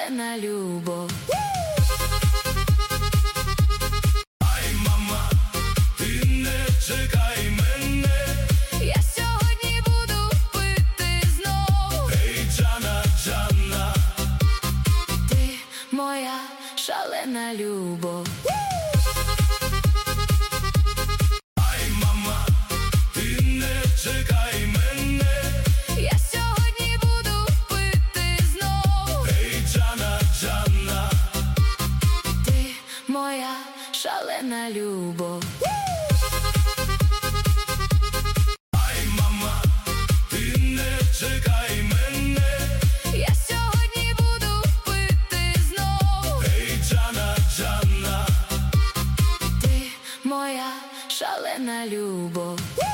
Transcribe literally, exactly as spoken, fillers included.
шалена любов. Ай, мама, ти не чекай мене, Я сьогодні буду пити знов. ей, Джана, Джана, Ти моя шалена любов. ай, мама, ти не чекай мене, Я сьогодні буду пити знов. ей, Джана, Джана, Ти моя шалена любов. ай, мама, ти не чекай мене, Я сьогодні буду пити знов. ей, Джана, Джана, Ти моя шалена любов.